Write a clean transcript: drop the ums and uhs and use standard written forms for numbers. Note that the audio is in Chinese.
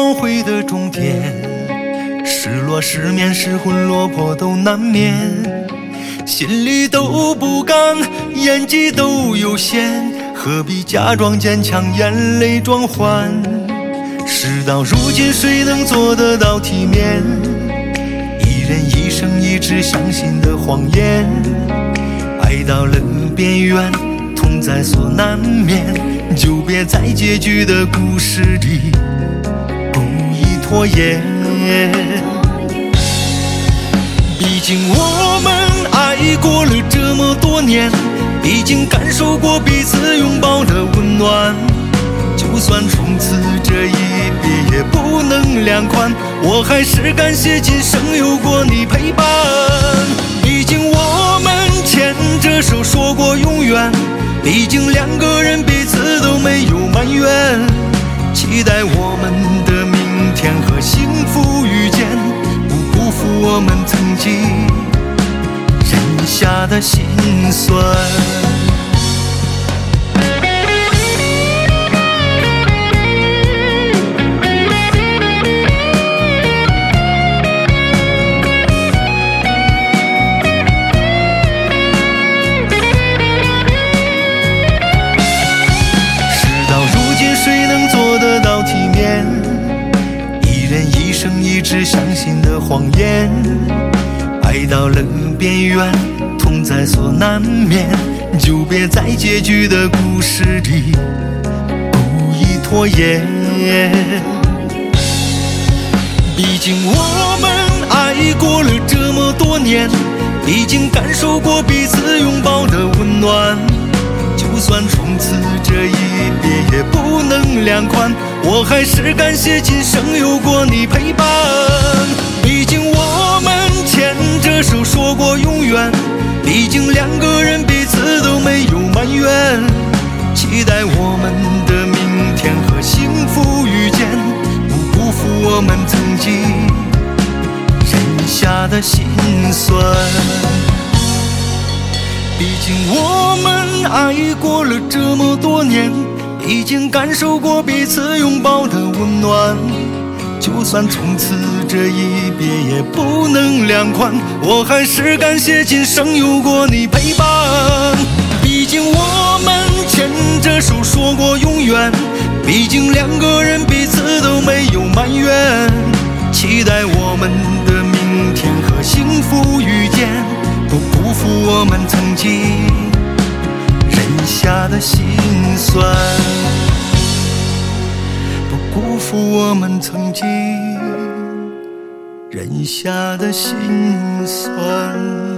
梦回的终点，失落失眠失魂落魄都难免，心里都不甘，演技都有限，何必假装坚强，眼泪装欢。事到如今谁能做得到体面，一人一生一直相信的谎言，爱到了边缘痛在所难免，就别在结局的故事里故意拖延。毕竟我们爱过了这么多年，毕竟感受过彼此拥抱的温暖，就算从此这一别也不能两宽，我还是感谢今生有过你陪伴。毕竟我们牵着手说过永远，毕竟两个人彼此都没有埋怨，期待我们的明天和幸福遇见，不辜负我们曾经忍下的心酸。一直相信的谎言，爱到了边缘痛在所难免，就别在结局的故事里故意拖延。毕竟我们爱过了这么多年，毕竟感受过彼此拥抱的温暖，就算从此这一别也不能两宽，我还是感谢今生有过你陪伴。毕竟我们牵着手说过永远，毕竟两个人彼此都没有埋怨，期待我们的明天和幸福遇见，不辜负我们曾经忍下的心酸。毕竟我们爱过了这么多年，已经感受过彼此拥抱的温暖，就算从此这一别也不能两宽，我还是感谢今生有过你陪伴。毕竟我们牵着手说过永远，毕竟两个人彼此都没有埋怨，期待我们的明天和幸福遇见，不辜负我们曾经忍下的心酸，不辜负我们曾经忍下的心酸。